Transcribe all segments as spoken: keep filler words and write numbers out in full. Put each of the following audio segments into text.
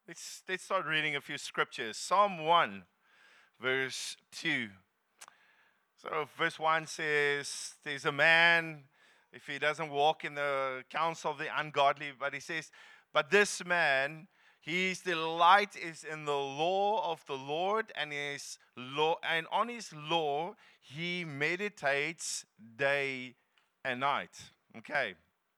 Let's, let's start reading a few scriptures. Psalm one, verse two. So, verse one says, there's a man, if he doesn't walk in the counsel of the ungodly, but he says, but this man, his delight is in the law of the Lord, and his law, and on his law he meditates day and night. Okay.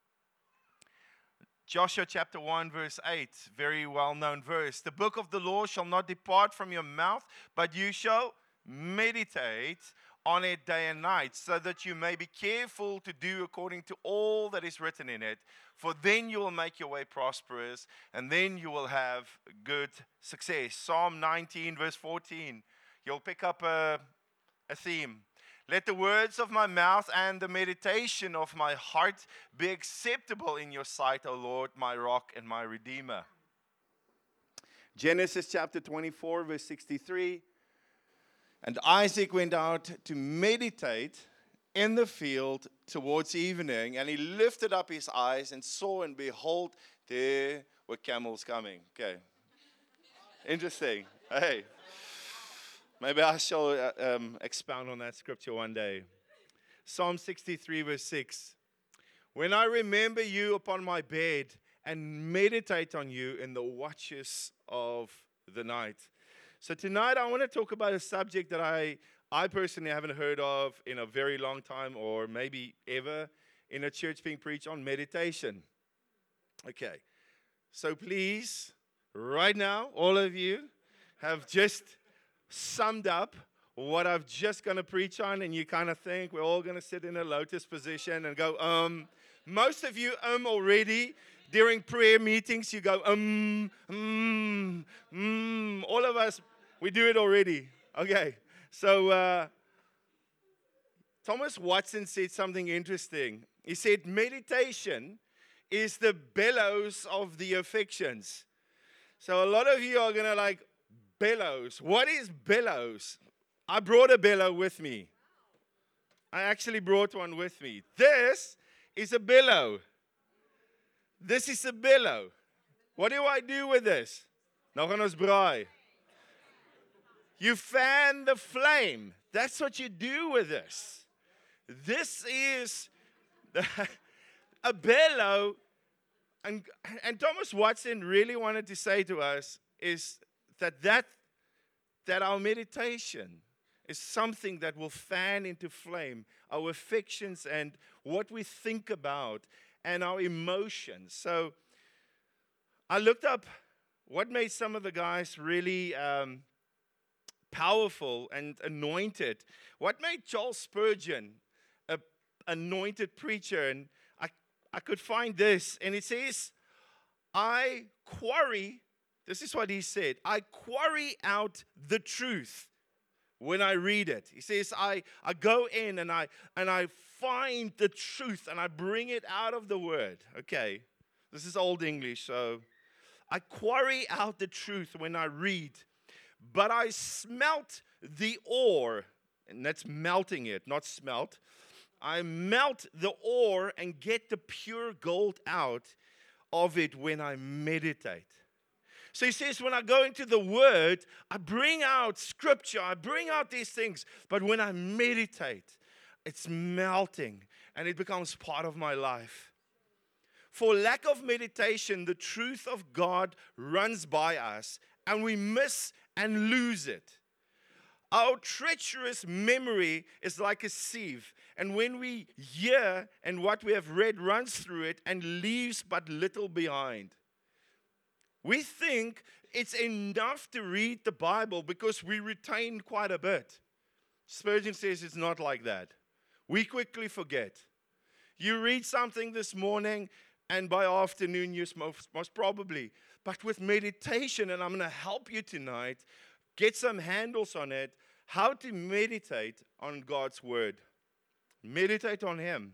Joshua chapter one, verse eight, very well known verse. The book of the law shall not depart from your mouth, but you shall meditate on it day and night, so that you may be careful to do according to all that is written in it. For then you will make your way prosperous, and then you will have good success. Psalm nineteen, verse fourteen. You'll pick up a, a theme. Let the words of my mouth and the meditation of my heart be acceptable in your sight, O Lord, my rock and my redeemer. Genesis chapter twenty-four, verse sixty-three. And Isaac went out to meditate in the field towards evening, and he lifted up his eyes and saw, and behold, there were camels coming. Okay. Interesting. Hey. Maybe I shall uh, um, expound on that scripture one day. Psalm sixty-three, verse six. When I remember you upon my bed and meditate on you in the watches of the night. So tonight I want to talk about a subject that I, I personally haven't heard of in a very long time, or maybe ever in a church being preached on: meditation. Okay. So please, right now, all of you have just summed up what I've just going to preach on, and you kind of think we're all going to sit in a lotus position and go, um, most of you um already. During prayer meetings, you go, um, um, um. All of us, we do it already. Okay. So uh, Thomas Watson said something interesting. He said, meditation is the bellows of the affections. So a lot of you are going to like, bellows. What is bellows? I brought a bellow with me. I actually brought one with me. This is a bellow. This is a bellow. What do I do with this? Nog aan ons braai. You fan the flame. That's what you do with this. This is the, a bellow. And, and Thomas Watson really wanted to say to us is that, that that our meditation is something that will fan into flame our affections and what we think about and our emotions. So I looked up what made some of the guys really um, powerful and anointed. What made Charles Spurgeon an anointed preacher? And I, I could find this, and it says, I quarry, this is what he said, I quarry out the truth when I read it. He says, I, I go in and I and I find the truth and I bring it out of the word. Okay, this is Old English, so I quarry out the truth when I read, but I smelt the ore, and that's melting it, not smelt. I melt the ore and get the pure gold out of it when I meditate. So he says, when I go into the Word, I bring out Scripture, I bring out these things, but when I meditate, it's melting and it becomes part of my life. For lack of meditation, the truth of God runs by us and we miss and lose it. Our treacherous memory is like a sieve, and when we hear and what we have read runs through it and leaves but little behind. We think it's enough to read the Bible because we retain quite a bit. Spurgeon says it's not like that. We quickly forget. You read something this morning, and by afternoon, you most, most probably. But with meditation, and I'm going to help you tonight, get some handles on it, how to meditate on God's Word. Meditate on Him.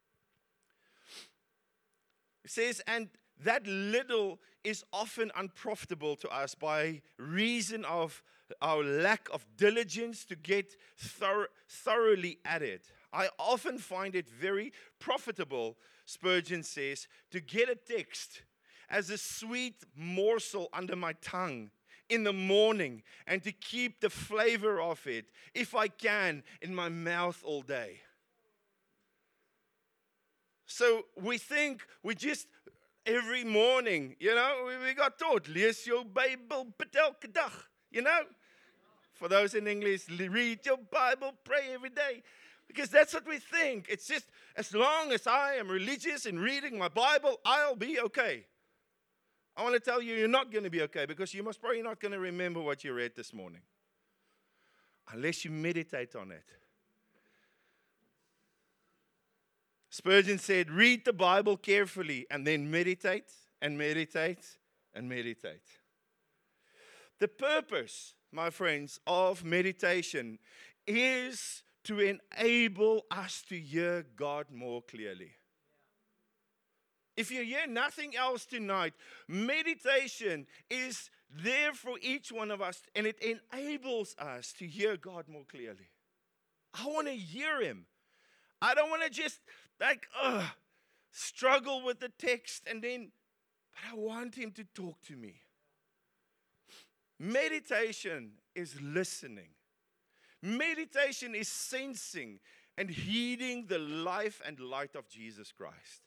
It says, and that little is often unprofitable to us by reason of our lack of diligence to get thor- thoroughly at it. I often find it very profitable, Spurgeon says, to get a text as a sweet morsel under my tongue in the morning, and to keep the flavor of it, if I can, in my mouth all day. So we think we just, every morning, you know, we, we got taught, lees jou Bible bid elke dag, you know. For those in English, read your Bible, pray every day. Because that's what we think. It's just, as long as I am religious and reading my Bible, I'll be okay. I want to tell you, you're not going to be okay, because you're most probably not going to remember what you read this morning. Unless you meditate on it. Spurgeon said, read the Bible carefully and then meditate and meditate and meditate. The purpose, my friends, of meditation is to enable us to hear God more clearly. If you hear nothing else tonight, meditation is there for each one of us, and it enables us to hear God more clearly. I want to hear Him. I don't want to just like uh, struggle with the text and then, but I want Him to talk to me. Meditation is listening. Meditation is sensing and heeding the life and light of Jesus Christ.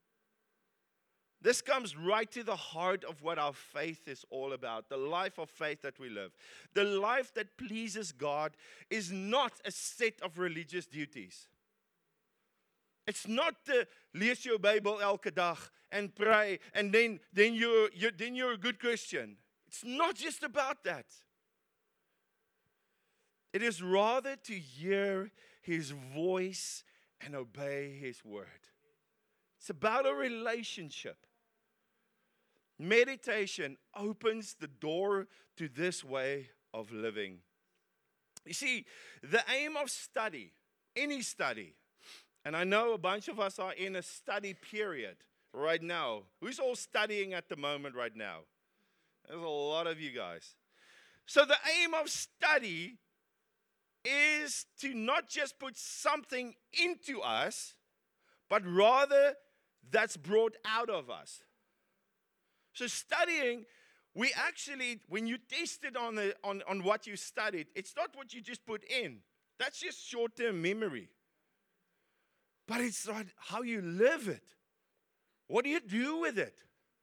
This comes right to the heart of what our faith is all about, the life of faith that we live. The life that pleases God is not a set of religious duties. It's not the lees jou Bible elke dag and pray and then, then, you're, you're, then you're a good Christian. It's not just about that. It is rather to hear His voice and obey His word. It's about a relationship. Meditation opens the door to this way of living. You see, the aim of study, any study, and I know a bunch of us are in a study period right now. Who's all studying at the moment right now? There's a lot of you guys. So the aim of study is to not just put something into us, but rather that's brought out of us. So studying, we actually, when you test it on, the, on, on what you studied, it's not what you just put in. That's just short-term memory. But it's not how you live it. What do you do with it?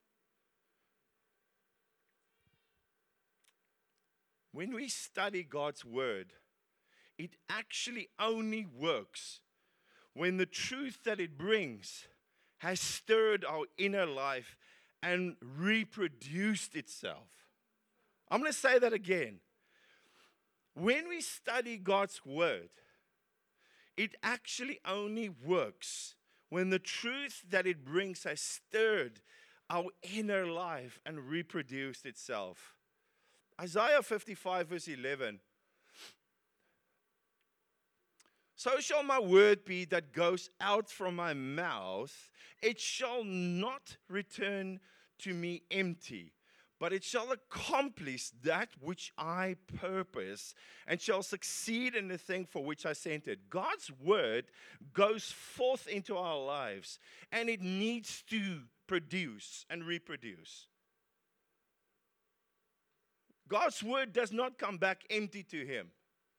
When we study God's word, it actually only works when the truth that it brings has stirred our inner life and reproduced itself. I'm going to say that again. When we study God's word, it actually only works when the truth that it brings has stirred our inner life and reproduced itself. Isaiah fifty-five verse eleven. So shall my word be that goes out from my mouth. It shall not return to me empty, but it shall accomplish that which I purpose, and shall succeed in the thing for which I sent it. God's word goes forth into our lives, and it needs to produce and reproduce. God's word does not come back empty to Him.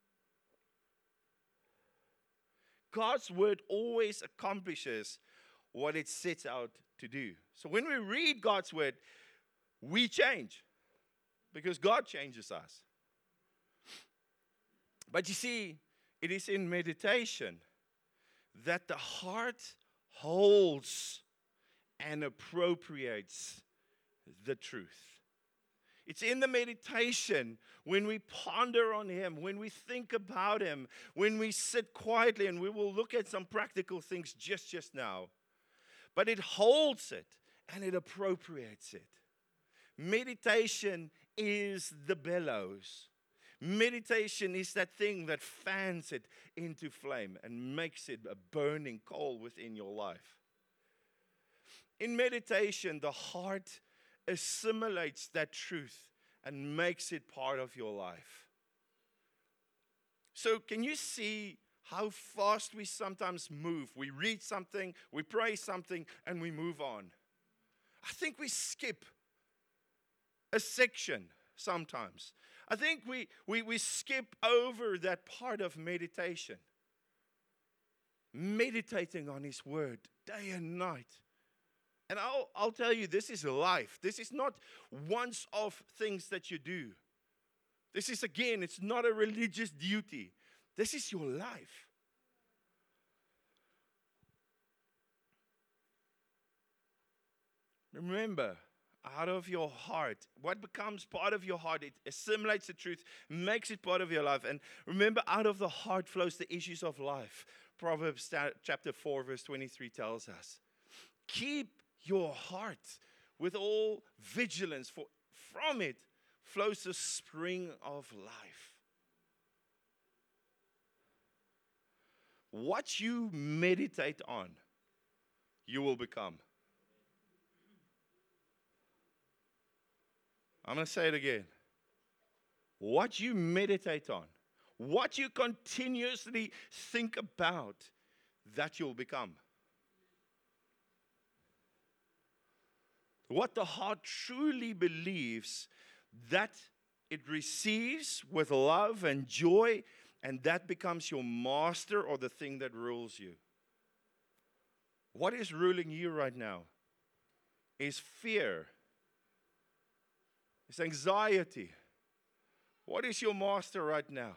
God's word always accomplishes what it sets out to do. So when we read God's word, we change because God changes us. But you see, it is in meditation that the heart holds and appropriates the truth. It's in the meditation when we ponder on Him, when we think about Him, when we sit quietly, and we will look at some practical things just, just now. But it holds it and it appropriates it. Meditation is the bellows. Meditation is that thing that fans it into flame and makes it a burning coal within your life. In meditation, the heart assimilates that truth and makes it part of your life. So can you see how fast we sometimes move? We read something, we pray something, and we move on. I think we skip a section sometimes. I think we, we, we skip over that part of meditation. Meditating on His Word day and night. And I'll, I'll tell you, this is life. This is not once-off things that you do. This is, again, it's not a religious duty. This is your life. Remember, out of your heart, what becomes part of your heart, it assimilates the truth, makes it part of your life. And remember, out of the heart flows the issues of life. Proverbs chapter four, verse twenty-three tells us, keep your heart with all vigilance, for from it flows the spring of life. What you meditate on, you will become. I'm going to say it again. What you meditate on, what you continuously think about, that you'll become. What the heart truly believes, that it receives with love and joy, and that becomes your master or the thing that rules you. What is ruling you right now? Is fear. It's anxiety. What is your master right now?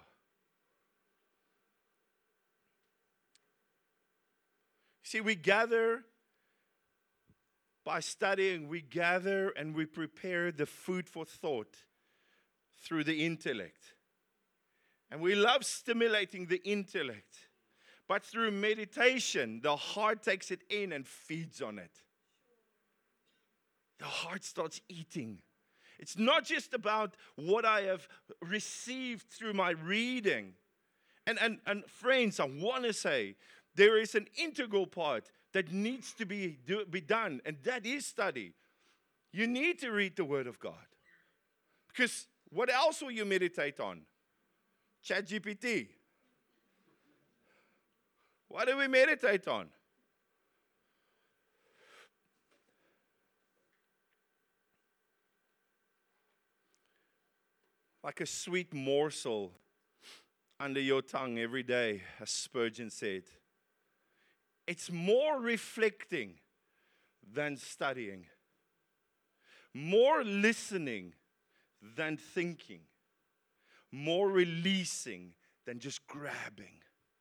See, we gather by studying, we gather and we prepare the food for thought through the intellect. And we love stimulating the intellect. But through meditation, the heart takes it in and feeds on it. The heart starts eating. It's not just about what I have received through my reading. And, and, and friends, I want to say, there is an integral part that needs to be, do, be done, and that is study. You need to read the Word of God. Because what else will you meditate on? ChatGPT. What do we meditate on? Like a sweet morsel under your tongue every day, as Spurgeon said. It's more reflecting than studying. More listening than thinking. More releasing than just grabbing.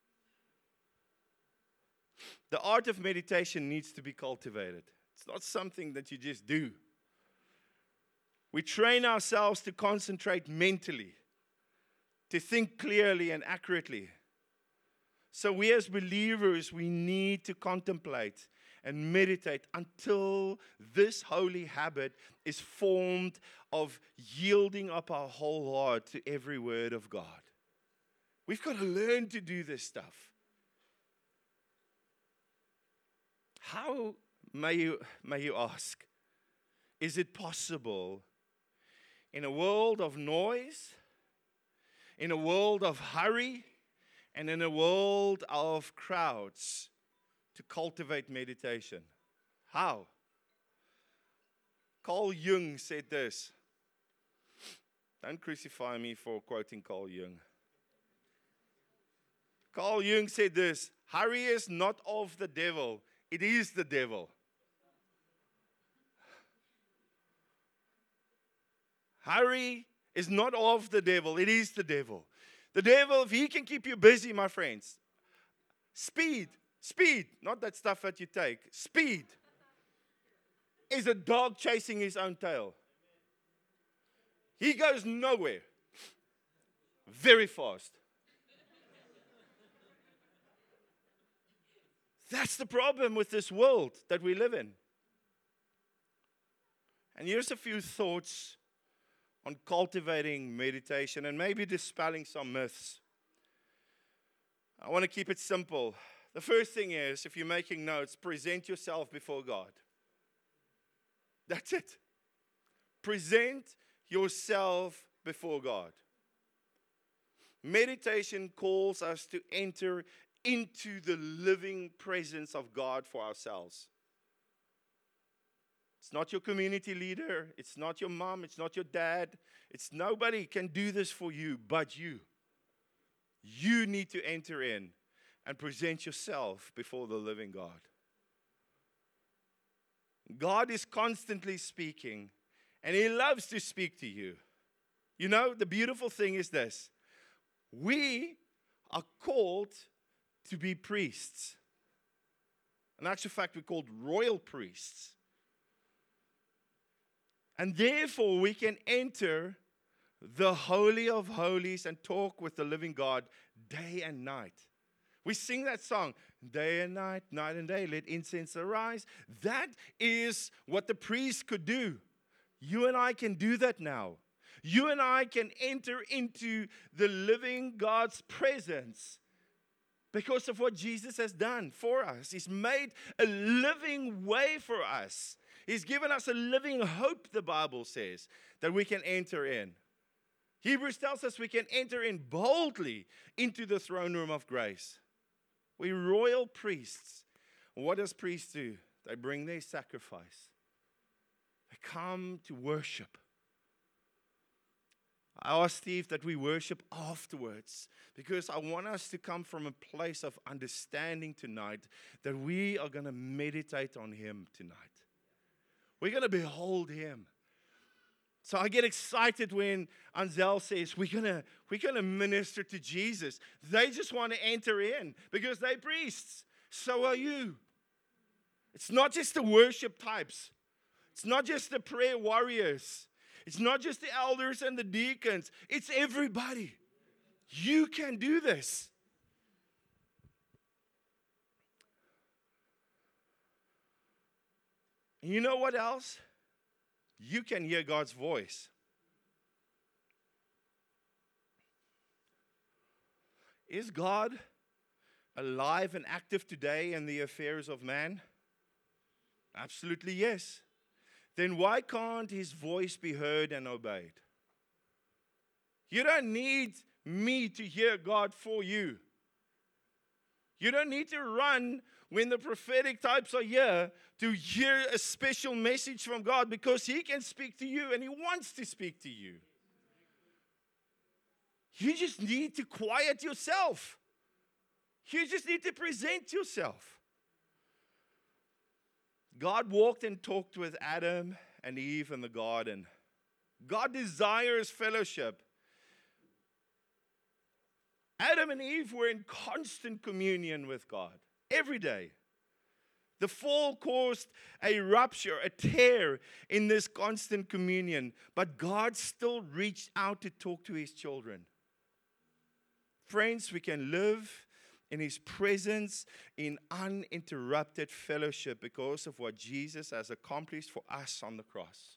The art of meditation needs to be cultivated. It's not something that you just do. We train ourselves to concentrate mentally, to think clearly and accurately. So we as believers, we need to contemplate and meditate until this holy habit is formed of yielding up our whole heart to every word of God. We've got to learn to do this stuff. How, may you, may you ask, is it possible in a world of noise, in a world of hurry, and in a world of crowds, to cultivate meditation? How? Carl Jung said this. Don't crucify me for quoting Carl Jung. Carl Jung said this: hurry is not of the devil, it is the devil. Hurry is not of the devil, it is the devil. The devil, if he can keep you busy, my friends, speed, speed, not that stuff that you take, speed is a dog chasing his own tail. He goes nowhere. Very fast. That's the problem with this world that we live in. And here's a few thoughts on cultivating meditation and maybe dispelling some myths. I want to keep it simple. The first thing is, if you're making notes, present yourself before God. That's it. Present yourself before God. Meditation calls us to enter into the living presence of God for ourselves. It's not your community leader. It's not your mom. It's not your dad. It's nobody can do this for you but you. You need to enter in and present yourself before the living God. God is constantly speaking, and He loves to speak to you. You know, the beautiful thing is this. We are called to be priests. In actual fact, we're called royal priests. And therefore, we can enter the Holy of Holies and talk with the living God day and night. We sing that song, day and night, night and day, let incense arise. That is what the priest could do. You and I can do that now. You and I can enter into the living God's presence because of what Jesus has done for us. He's made a living way for us. He's given us a living hope, the Bible says, that we can enter in. Hebrews tells us we can enter in boldly into the throne room of grace. We're royal priests. What does priests do? They bring their sacrifice. They come to worship. I asked Steve that we worship afterwards because I want us to come from a place of understanding tonight that we are going to meditate on Him tonight. We're going to behold Him. So I get excited when Anzel says, we're going to we're gonna minister to Jesus. They just want to enter in because they're priests. So are you. It's not just the worship types. It's not just the prayer warriors. It's not just the elders and the deacons. It's everybody. You can do this. And you know what else? You can hear God's voice. Is God alive and active today in the affairs of man? Absolutely yes. Then why can't His voice be heard and obeyed? You don't need me to hear God for you. You don't need to run when the prophetic types are here to hear a special message from God because He can speak to you and He wants to speak to you. You just need to quiet yourself. You just need to present yourself. God walked and talked with Adam and Eve in the garden. God desires fellowship. Adam and Eve were in constant communion with God every day. The fall caused a rupture, a tear in this constant communion, but God still reached out to talk to His children. Friends, we can live in His presence in uninterrupted fellowship because of what Jesus has accomplished for us on the cross.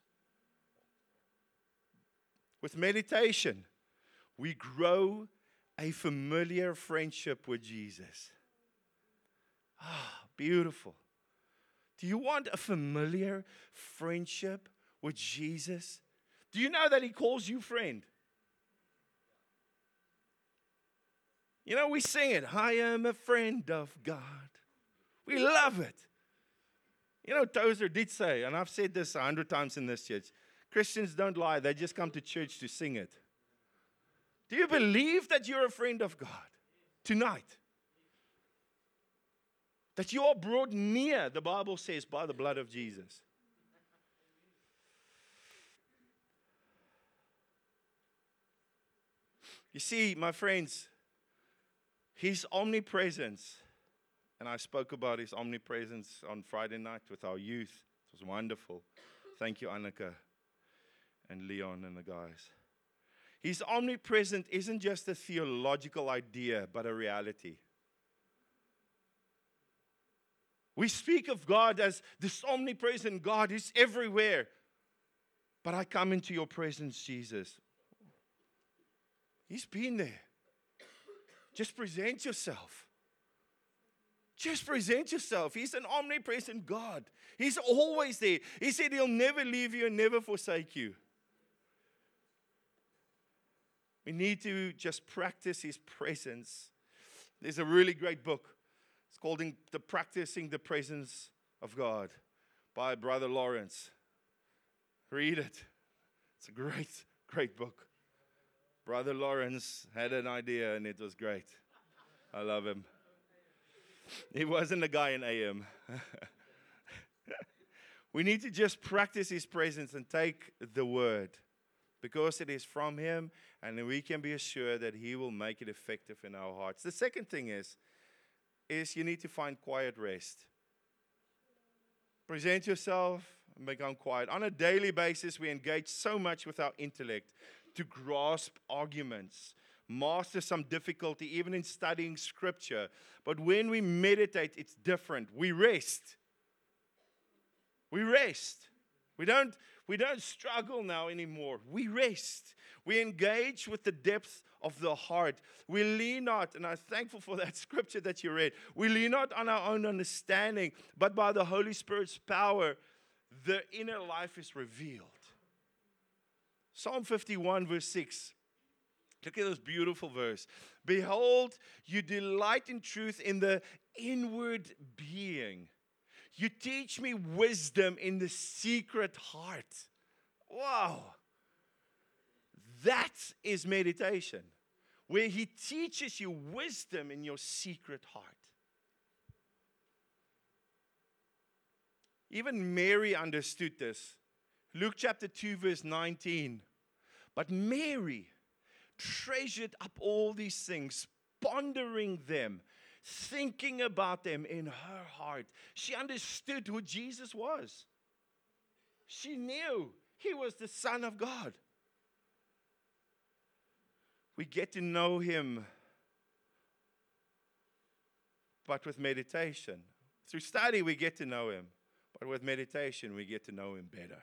With meditation, we grow a familiar friendship with Jesus. Ah, beautiful. Do you want a familiar friendship with Jesus? Do you know that He calls you friend? You know, we sing it, I am a friend of God. We love it. You know, Tozer did say, and I've said this a hundred times in this church, Christians don't lie, they just come to church to sing it. Do you believe that you're a friend of God tonight? That you are brought near, the Bible says, by the blood of Jesus. You see, my friends, His omnipresence, and I spoke about His omnipresence on Friday night with our youth. It was wonderful. Thank you, Annika and Leon and the guys. His omnipresence isn't just a theological idea, but a reality. We speak of God as this omnipresent God. He's everywhere. But I come into your presence, Jesus. He's been there. Just present yourself. Just present yourself. He's an omnipresent God. He's always there. He said He'll never leave you and never forsake you. We need to just practice His presence. There's a really great book. It's called The Practicing the Presence of God by Brother Lawrence. Read it. It's a great, great book. Brother Lawrence had an idea and it was great. I love him. He wasn't a guy in A M. We need to just practice His presence and take the word because it is from Him, and we can be assured that He will make it effective in our hearts. The second thing is, is you need to find quiet rest. Present yourself and become quiet. On a daily basis, we engage so much with our intellect to grasp arguments, master some difficulty, even in studying Scripture. But when we meditate, it's different. We rest. We rest. We don't, we don't struggle now anymore. We rest. We engage with the depth of the heart. We lean not, and I'm thankful for that scripture that you read. We lean not on our own understanding, but by the Holy Spirit's power, the inner life is revealed. Psalm fifty-one, verse six. Look at this beautiful verse. Behold, you delight in truth in the inward being. You teach me wisdom in the secret heart. Wow. That is meditation, where He teaches you wisdom in your secret heart. Even Mary understood this. Luke chapter two, verse nineteen. But Mary treasured up all these things, pondering them, thinking about them in her heart. She understood who Jesus was. She knew He was the Son of God. We get to know Him, but with meditation. Through study, we get to know Him, but with meditation, we get to know Him better.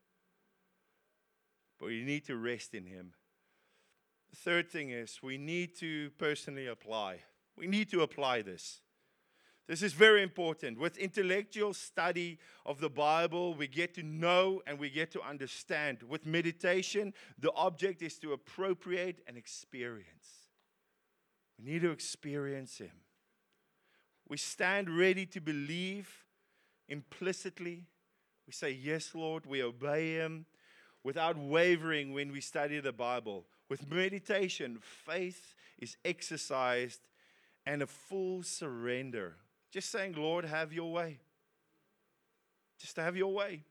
But we need to rest in Him. The third thing is we need to personally apply. We need to apply this. This is very important. With intellectual study of the Bible, we get to know and we get to understand. With meditation, the object is to appropriate and experience. We need to experience Him. We stand ready to believe implicitly. We say, yes, Lord, we obey Him without wavering when we study the Bible. With meditation, faith is exercised and a full surrender. Just saying, Lord, have your way. Just have your way.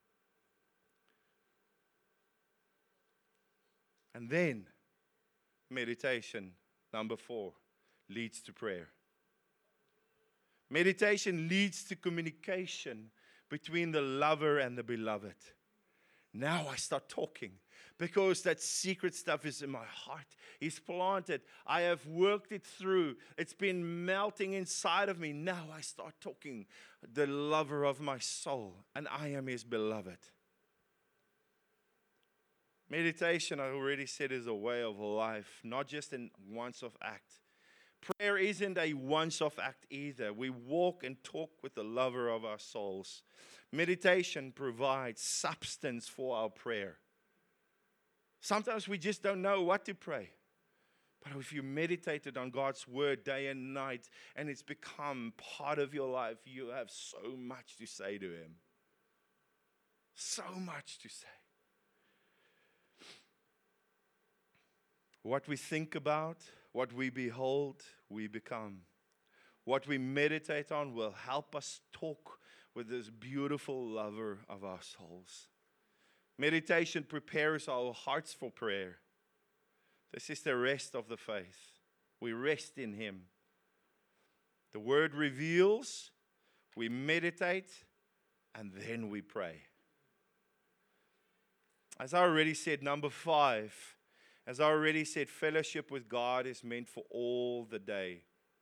And then, meditation, number four, leads to prayer. Meditation leads to communication between the lover and the beloved. Now I start talking because that secret stuff is in my heart. He's planted. I have worked it through. It's been melting inside of me. Now I start talking. The lover of my soul, and I am His beloved. Meditation, I already said, is a way of life, not just a once-off act. Prayer isn't a once-off act either. We walk and talk with the lover of our souls. Meditation provides substance for our prayer. Sometimes we just don't know what to pray. But if you meditated on God's word day and night and it's become part of your life, you have so much to say to Him. So much to say. What we think about, what we behold, we become. What we meditate on will help us talk with this beautiful lover of our souls. Meditation prepares our hearts for prayer. This is the rest of the faith. We rest in Him. The Word reveals, we meditate, and then we pray. As I already said, number five, as I already said, fellowship with God is meant for all the day.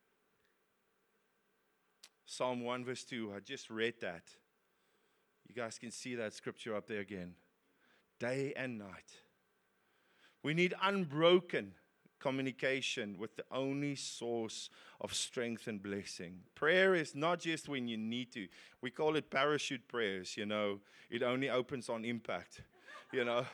Psalm one verse two, I just read that. You guys can see that scripture up there again. Day and night. We need unbroken communication with the only source of strength and blessing. Prayer is not just when you need to. We call it parachute prayers, you know. It only opens on impact, you know.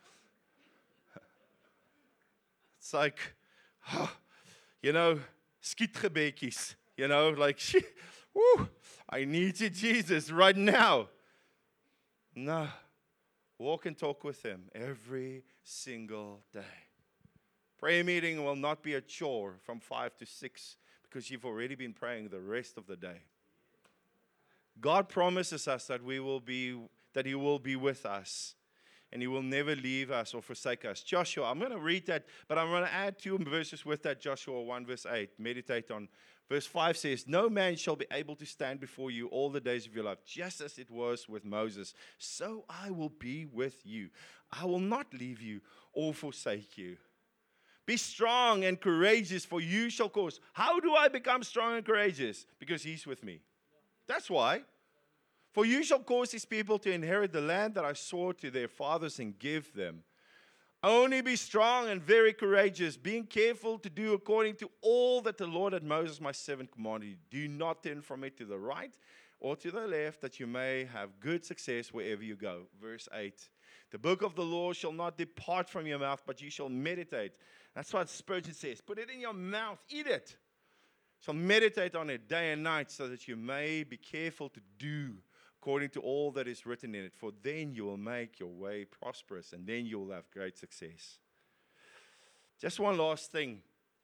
It's like, oh, you know, skietgebedjies, you know, like, woo, I need you, Jesus, right now. No. Walk and talk with Him every single day. Prayer meeting will not be a chore from five to six because you've already been praying the rest of the day. God promises us that we will be, that He will be with us and He will never leave us or forsake us. Joshua, I'm going to read that, but I'm going to add two verses with that. Joshua one verse eight. Meditate on. Verse five says, no man shall be able to stand before you all the days of your life, just as it was with Moses. So I will be with you. I will not leave you or forsake you. Be strong and courageous, for you shall cause. How do I become strong and courageous? Because He's with me. That's why. For you shall cause His people to inherit the land that I swore to their fathers and give them. Only be strong and very courageous, being careful to do according to all that the Lord had Moses my servant commanded you. Do not turn from it to the right or to the left, that you may have good success wherever you go. Verse eight. The book of the law shall not depart from your mouth, but you shall meditate. That's what Spurgeon says. Put it in your mouth, eat it. So meditate on it day and night, so that you may be careful to do according to all that is written in it. For then you will make your way prosperous, and then you will have great success. Just one last thing.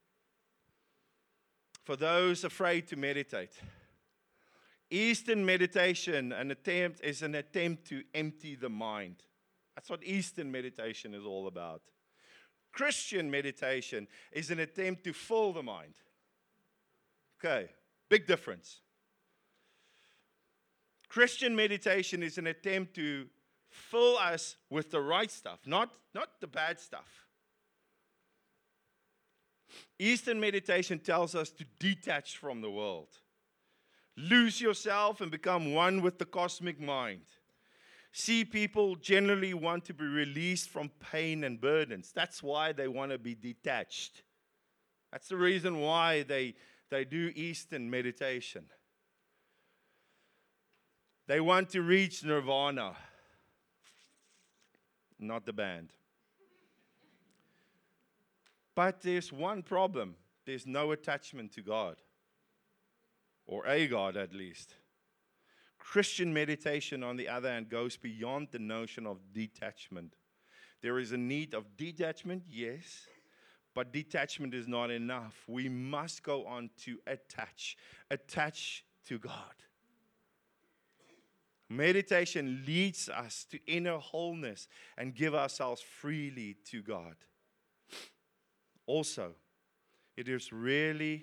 For those afraid to meditate. Eastern meditation an attempt, is an attempt to empty the mind. That's what Eastern meditation is all about. Christian meditation is an attempt to fill the mind. Okay, big difference. Christian meditation is an attempt to fill us with the right stuff, not, not the bad stuff. Eastern meditation tells us to detach from the world. Lose yourself and become one with the cosmic mind. See, people generally want to be released from pain and burdens. That's why they want to be detached. That's the reason why they, they do Eastern meditation. They want to reach nirvana, not the band. But there's one problem. There's no attachment to God, or a God at least. Christian meditation, on the other hand, goes beyond the notion of detachment. There is a need of detachment, yes, but detachment is not enough. We must go on to attach, attach to God. Meditation leads us to inner wholeness and give ourselves freely to God. Also, it is really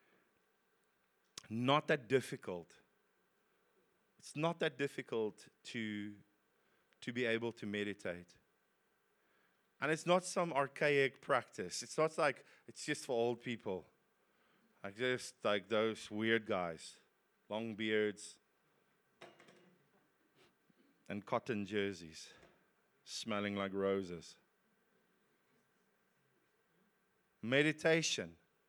not that difficult. It's not that difficult to, to be able to meditate. And it's not some archaic practice. It's not like it's just for old people. Like just like those weird guys, long beards, and cotton jerseys, smelling like roses. Meditation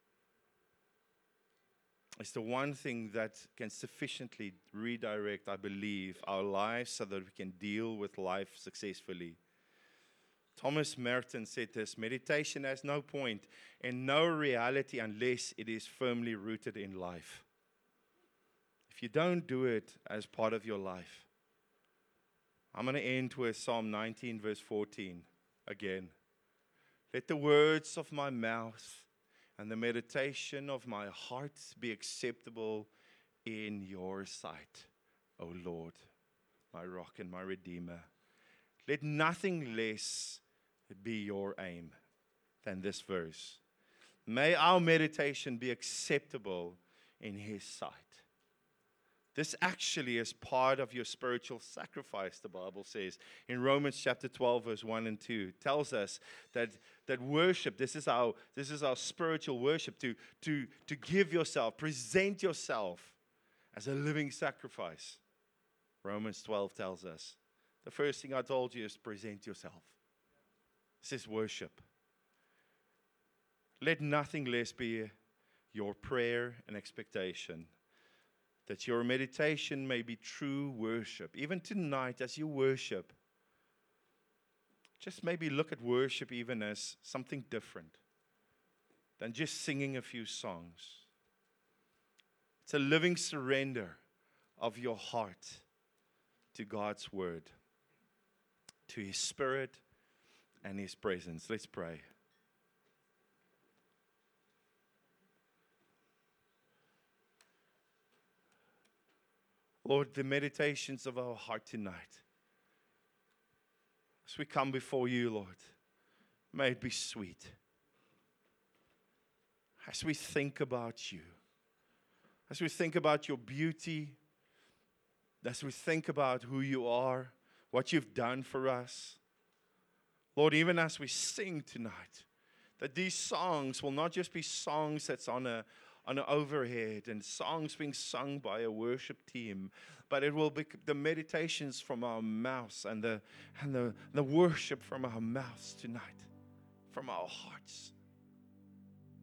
is the one thing that can sufficiently redirect, I believe, our lives so that we can deal with life successfully. Thomas Merton said this: meditation has no point and no reality unless it is firmly rooted in life. If you don't do it as part of your life, I'm going to end with Psalm nineteen, verse fourteen again. Let the words of my mouth and the meditation of my heart be acceptable in your sight, O Lord, my rock and my redeemer. Let nothing less be your aim than this verse. May our meditation be acceptable in His sight. This actually is part of your spiritual sacrifice, the Bible says. In Romans chapter twelve, verse one and two, it tells us that, that worship, this is our, this is our spiritual worship, to, to, to give yourself, present yourself as a living sacrifice. Romans twelve tells us. The first thing I told you is present yourself. This is worship. Let nothing less be your prayer and expectation, that your meditation may be true worship. Even tonight, as you worship, just maybe look at worship even as something different than just singing a few songs. It's a living surrender of your heart to God's word. to His Spirit and His presence. Let's pray. Lord, the meditations of our heart tonight, as we come before you, Lord, may it be sweet. As we think about you, as we think about your beauty, as we think about who you are, what you've done for us, Lord, even as we sing tonight, that these songs will not just be songs that's on a on an overhead and songs being sung by a worship team, but it will be the meditations from our mouths and the and the, the worship from our mouths tonight, from our hearts.